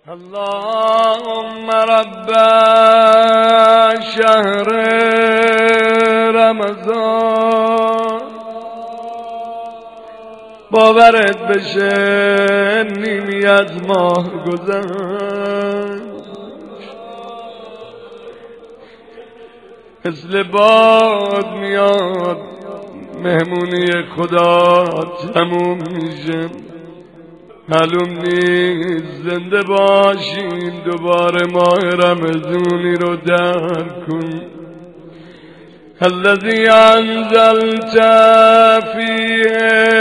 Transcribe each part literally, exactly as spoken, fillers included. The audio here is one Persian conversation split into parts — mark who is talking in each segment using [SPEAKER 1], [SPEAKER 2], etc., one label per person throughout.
[SPEAKER 1] اللهم رب شهر رمضان باورت بشه نیمی از ماه گذشت، مثل باد میاد مهمونی خدا تموم میشه. معلوم نیست زنده باشیم دوباره ماه رمضانی رو درک کن. الذي انزلت فيه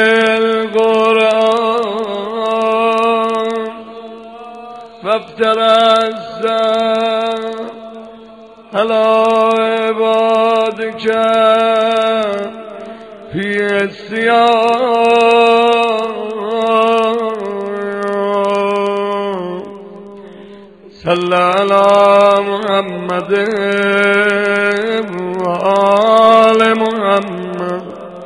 [SPEAKER 1] القرآن فافترس على عبادك في الصيام صل على محمد وآل محمد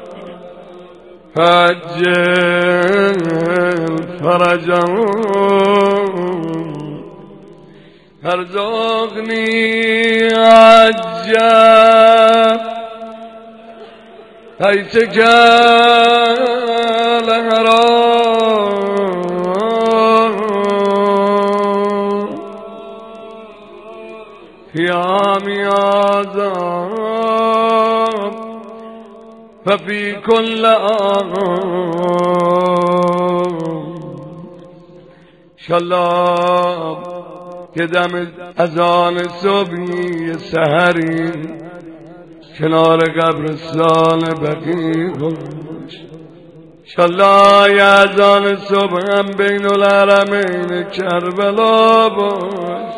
[SPEAKER 1] فعجل فرجهم ارزقني عجل حيث كان الحرام في عام عذاب ففي كل عام انشالله که دم اذان صبحی سحری کنار قبرستان بقیع باش. انشالله یه اذان صبح هم بین الحرمین کربلا باش.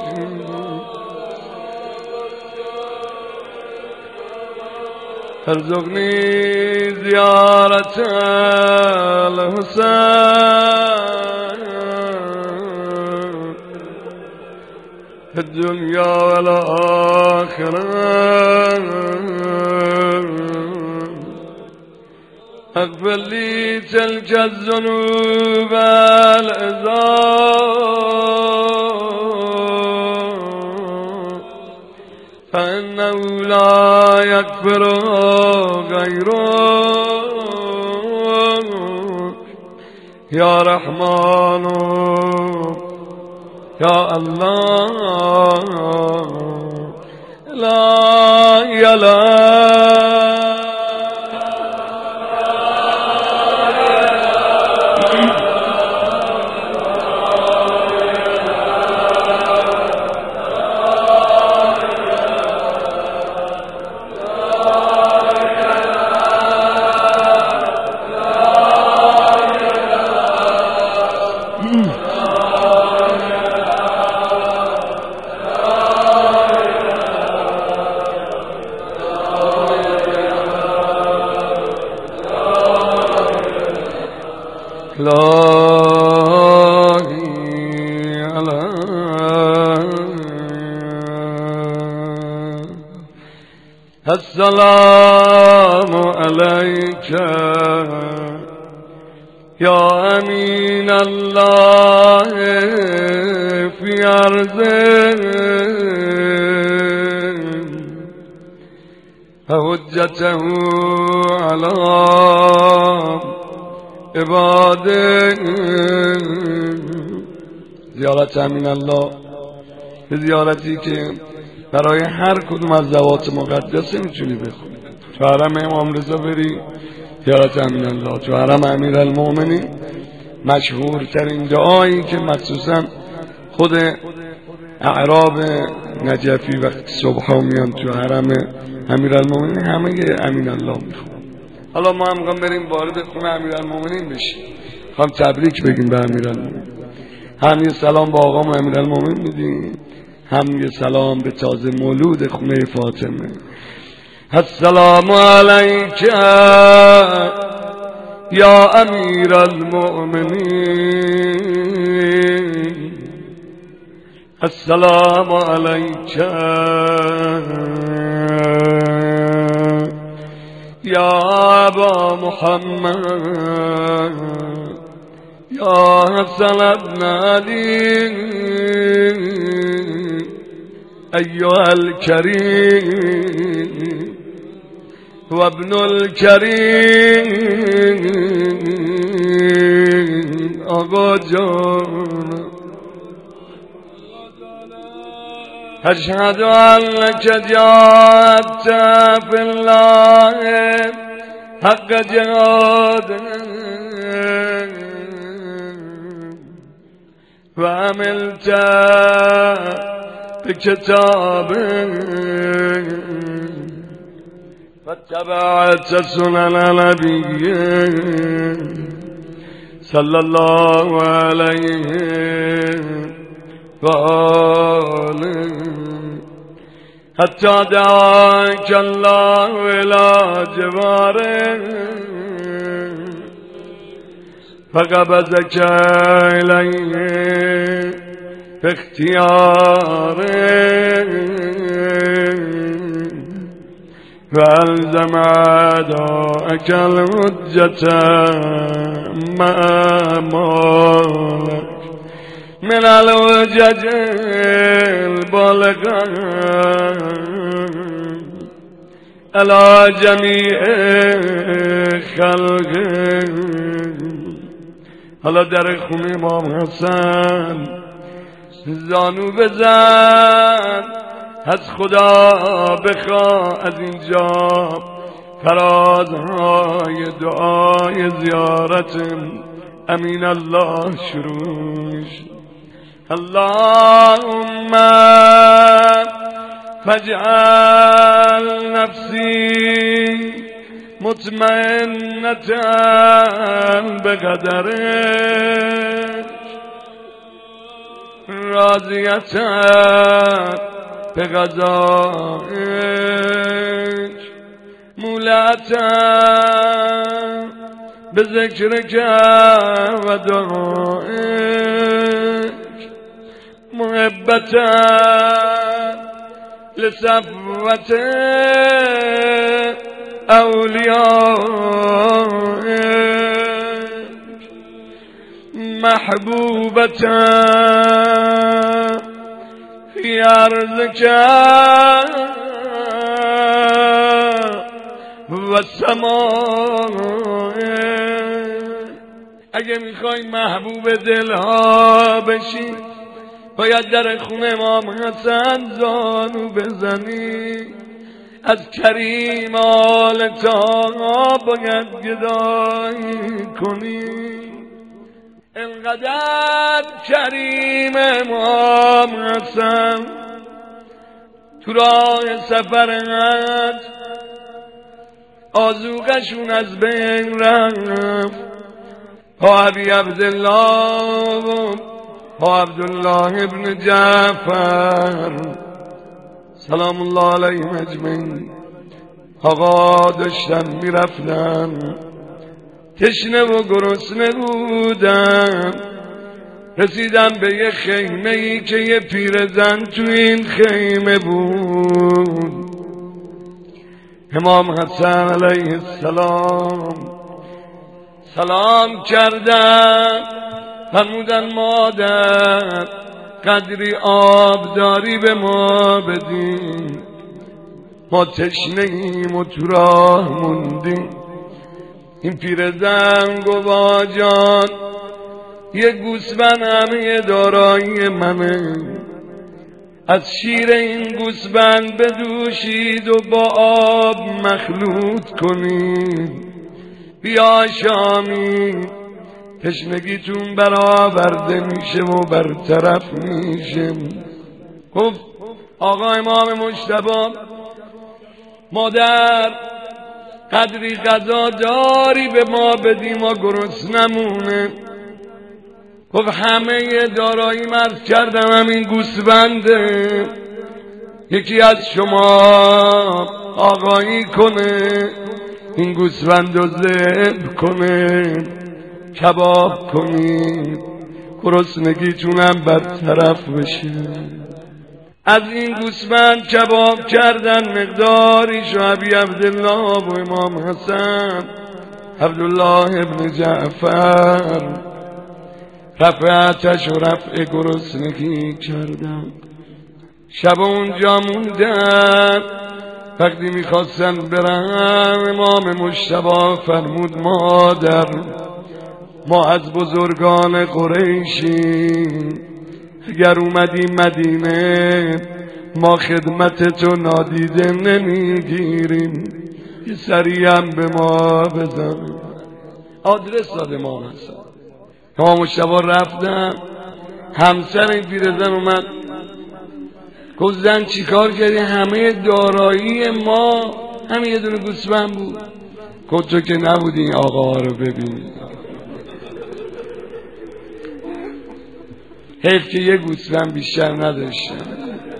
[SPEAKER 1] ارزقنی زیارت الحسین الدنيا والآخرة اغفر لي تلك الذنوب العظام فإنه لا يغفر غيرك يا رحمن يا الله لا يلا السلام عليك يا أمين الله في أرضه حجته على عباده. زیارت امین الله به زیارتی که برای هر کدوم از ذوات مقدسه میتونی بخونی. تو حرم امام رضا بری زیارت امین الله، تو حرم امیرالمومنین مشهورترین دعایی که مخصوصا خود اعراب نجفی وقتی صبح میان تو حرم امیرالمومنین همه امین الله میخونن. حالا ما هم میخوام بریم وارد خونه امیرالمومنین بشیم، میخوام تبریک بگیم به امیرالمومنین. هم یه سلام به آقام امیرالمومنین میدیم، هم یه سلام به تازه مولود خونه فاطمه. السلام علیک یا امیر المؤمنین، السلام علیک یا ابا محمد یا حسن ابن علی ایها الکریم و ابن الکریم آقا جان اشهد انک جاهدت فی الله حق جهاده و عملت بکتابه و اتبعت سنن نبیه صلی الله علیه و آله حتی دعاک الله الی جواره فقبضک الیه باختیاره و الزم اعداءک الحجة مع مالک من الوجج البالغة على جمیع خلق. حالا در خونه امام حسن زانو بزن، از خدا بخوا از اینجا فرازهای دعای زیارت امین الله شروع. اللهم فاجعل نفسی مطمئنة بقدرك راضیة بقضائك مولعة بذكرك ودعائك محبة لصفوة أوليائك محبوبة في أرضك والسماء. اگه میخوای محبوب دلها بشی باید در خونه امام حسن زانو بزنی، از کریم آل طاها باید گدایی کنی. انقدر کریم امام حسن تو راه سفرت آذوقشون از بین رفت. ها ابی عبدالله ها عبدالله ابن جعفر سلام الله علیهم اجمعین. آقا داشتن میرفتن، تشنه و گرسنه بودن، رسیدن به یه خیمه ای که یه پیرزن تو این خیمه بود. امام حسن علیه السلام سلام کردن، فرمودن مادر قدری آب داری به ما بدین، ما تشنه‌ایم و تو راه موندیم. این پیرزن گفت آقا جان یه گوسفند همه دارایی منه، از شیر این گوسفند بدوشید و با آب مخلوط کنید، بیا شامی تشنگیتون برآورده میشه و برطرف میشه. گفت آقا امام مجتبی مادر قدری غذا داری به ما بدی، ما گرسنمونه. گفت همه دارایی عرض کردم همین گوسفنده، یکی از شما آقایی کنه این گوسفند رو ذبح کنه، کباب کنید، گرسنگیتونم برطرف بشه. از این گوسفند کباب کردن مقداری شعبی عبدالله و امام حسن عبدالله ابن جعفر رفع آتش و رفع گرسنگی کردم. شب اونجا موندن، وقتی میخواستن برن امام مجتبی فرمود مادر ما از بزرگان قریشیم، اگر اومدیم مدینه ما خدمت تو نادیده نمیگیریم، یه سری هم به ما بزن. آدرس داده ما مثلا امام مجتبی رفتن، همسر این پیرزن اومد گفت زن چی کار کردی؟ همه دارایی ما همه یه دونه گوسفند بود. گفت تو که نبودی این آقا رو ببینی، حیف که یه گوسفند بیشتر نداشتن.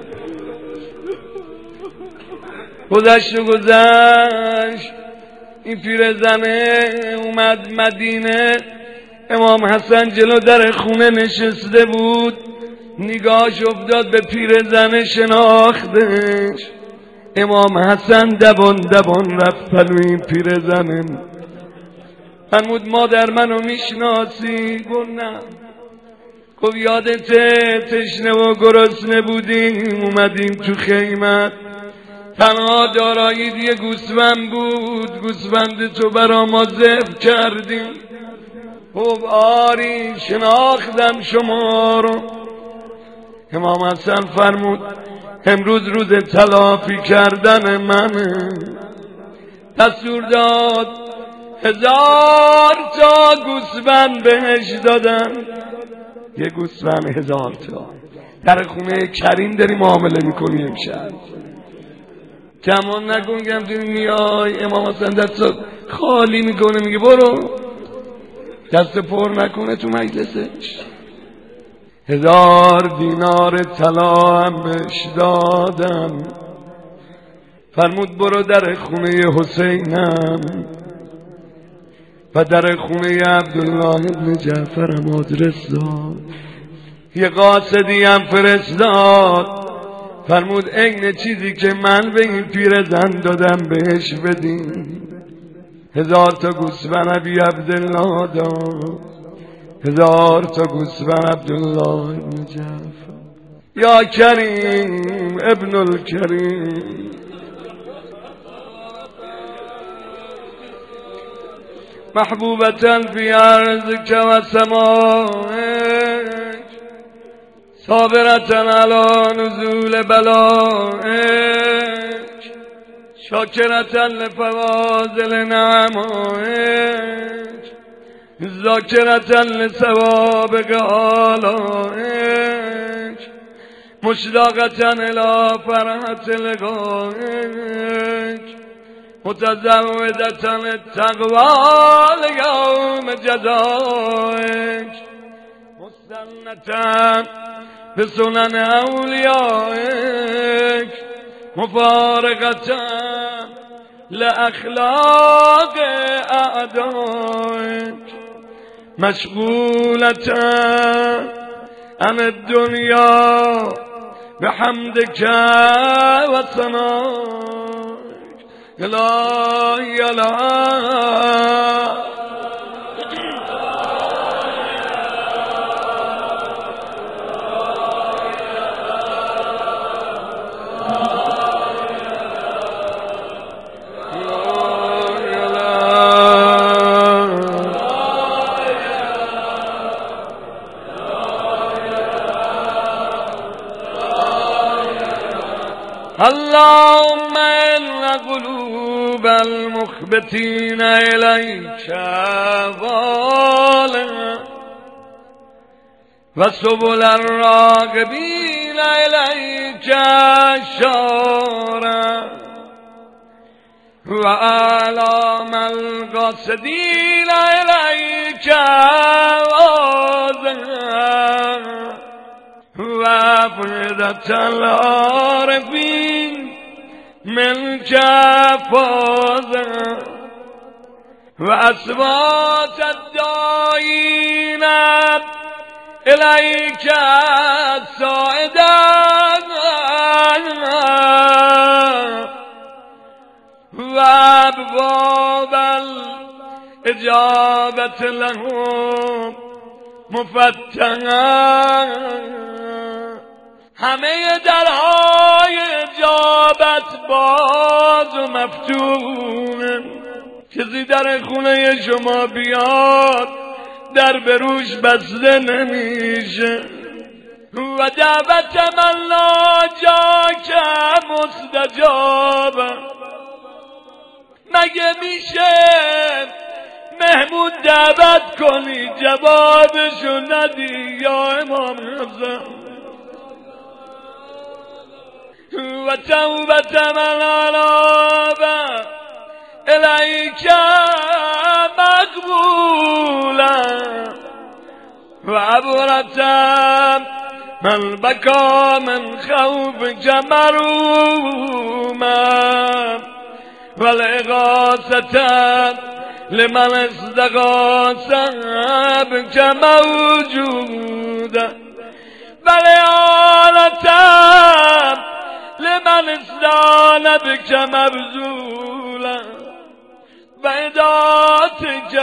[SPEAKER 1] گذشت و گذشت، این پیرزنه اومد مدینه، امام حسن جلو در خونه نشسته بود، نگاهش افتاد به پیرزنه شناختش. امام حسن دبان دبان رفت پلوی این پیرزنه، فرمود مادر منو میشناسی؟ گفت نه. گفت یادته تشنه و گرسنه بودیم اومدیم تو خیمت، تنها دارایی یه گوسفند بود، گوسفند تو برا ما ذبح کردیم. گفت آری شناختم شما رو. امام حسن فرمود امروز روز تلافی کردن منه. دستور داد هزار تا گوسفند بهش دادن، یه گوسفند هزار تا. در خونه کریم داری معامله میکنی امشب، کمان نکن که همچنین میای امام حسن دست خالی میکنه میگه برو، دست پر نکنه تو مجلسش. هزار دینار طلا هم بهش دادم، فرمود برو در خونه حسینم و در خونه عبدالله ابن جعفرم آدرس داد. یه قاصدی هم فرستاد، فرمود عین چیزی که من به این پیرزن دادم بهش بدین. هزار تا گوسفند ابی عبدالله داد، هزار تا گوسفند عبدالله ابن جعفر. یا کریم ابن الکریم، محبوبة فی عرضک و سمائک، صابرة علی نزول بلائک، شاکرة لفواضل نعمائک، ذاکرة لسوابق آلائک، مشتاقة الی فرحة لقائک، متزودة التقوى لیوم جزائک، مستنة بسنن اولیائک، مفارقة لأخلاق اعدائک، مشغولة عن الدنیا بحمدک و ثنائک. الهی الهی اللهم ان قلوب المخبتين اليك ضالة وسبل الراغبين اليك شارة وآلام القاصدين اليك واضحة وافردة العارفين منك فاضحة وأصوات الداعين إليك صاعدا وأبواب الإجابة لهم مفتحا، همه درهای اجابت باز و مفتون. کسی در خونه شما بیاد در بروش بسته نمیشه. و دعوت من ناجاک مستجاب، مگه میشه محمود دعوت کنی جوابشو ندی یا امام حسن؟ و توبت من آلابه الیک مقبولا، و عبرتم من بکا من خوفک مروما، و الاغاثة لمن استغاث بک موجودا، و لآلة لمن استعان بک مبذولا، و اداتک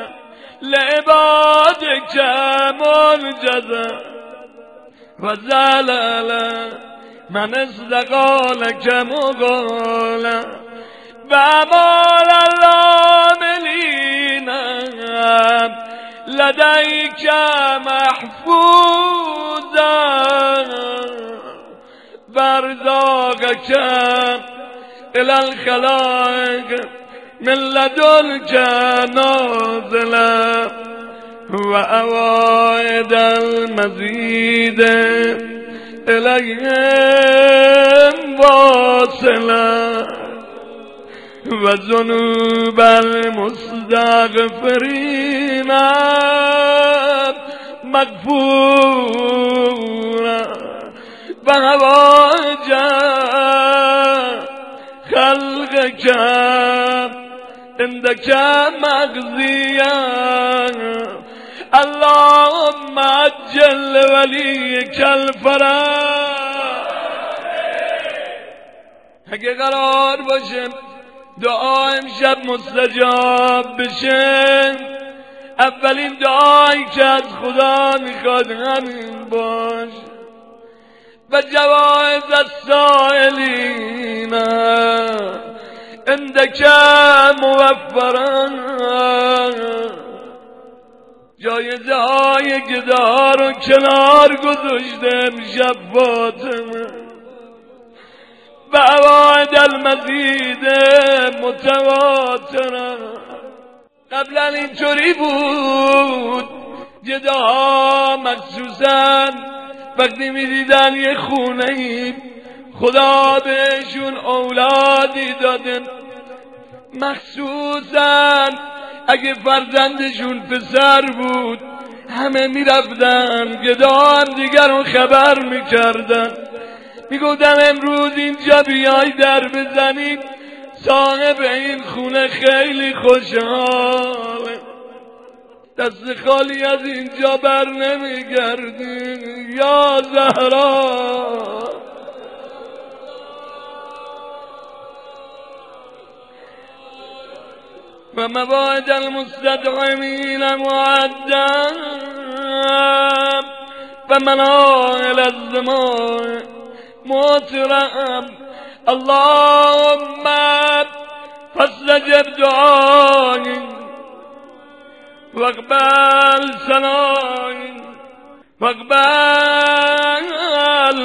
[SPEAKER 1] لعبادک منجزا، و زلل من استقالک مقالا، و امال العاملین لدیک محفوظا، و ارزاقک الی الخلائق من لدنک نازلا، و اوائد المزید الیهم واصلا، و ذنوب المستغفرین مغفورا، و حوائج خلقک عندك مقضيا، اللهم عجل وليك الفرج. اگه قرار باشه دعا امشب مستجاب بشه، اولین دعایی که از خدا میخواد همین باش. و جوائز السائلین عندك موفرا، جایزه های گدا رو کنار گذاشته امشب فاطمه، و اوائد المزید متواترا. قبلا اینطوری بود گداها مخصوصا وقتی میدیدن یه خونه ای خدا بهشون اولادی دادن، مخصوصا اگه فرزندشون پسر بود همه میرفتن گدا هم دیگر رو خبر میکردن، میگفتن امروز اینجا بیای در بزنید صاحب این خونه خیلی خوشحاله، دست خالی از اینجا بر نمیگردی یا زهرا. و مواعد المستدعمین معدا، و منائل الزمان مطرم. اللهم فاستجب دعائي واقبل ثنائي، واقبل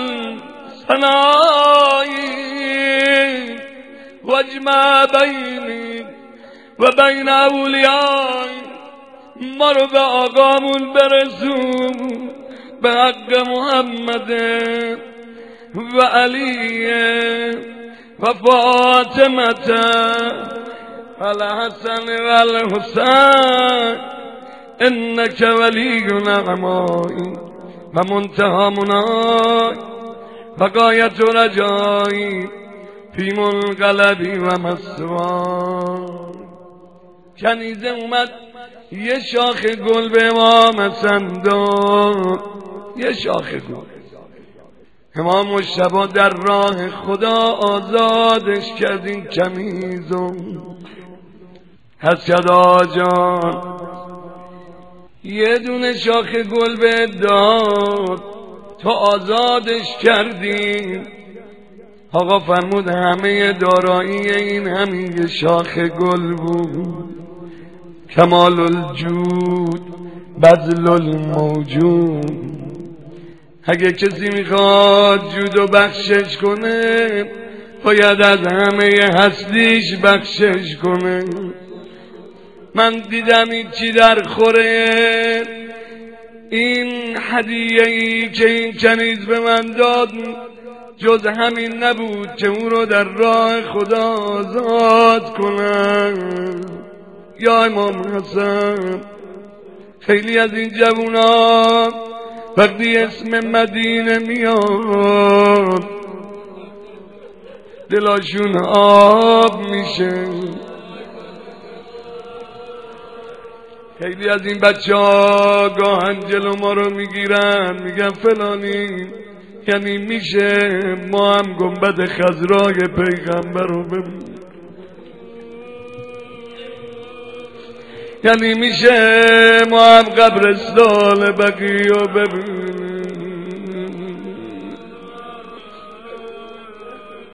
[SPEAKER 1] ثنائي، واجمع بيني و بین اولیای. ما رو به آقامون برسون به حق محمد و علی و فاطمه و الحسن و الحسین، انک ولی نعمایی و منتهی منای و غایت رجایی فی منقلبی و مسوای. کنیزه اومد یه شاخ گل به امام حسن داد، یه شاخ گل. امام مجتبی در راه خدا آزادش کرد این کمیزو. حسد آجان یه دونه شاخ گل به داد تو آزادش کردی. آقا فرمود همه دارایی این همین یه شاخ گل بود. کمال الجود بذل الموجود. اگه کسی میخواد جودو بخشش کنه باید از همه هستیش بخشش کنه. من دیدم این چی در خوره این هدیه ای که این کنیز به من داد جز همین نبود که او رو در راه خدا آزاد کنم. یا امام حسن خیلی از این جوونا وقتی اسم مدینه میاد دلاشون آب میشه. خیلی از این بچه ها گاهن جلو ما رو میگیرن میگن فلانی یعنی میشه ما هم گنبد خضرای پیغمبر رو ببینیم، یعنی میشه ما هم قبرستان بقیه رو ببینیم.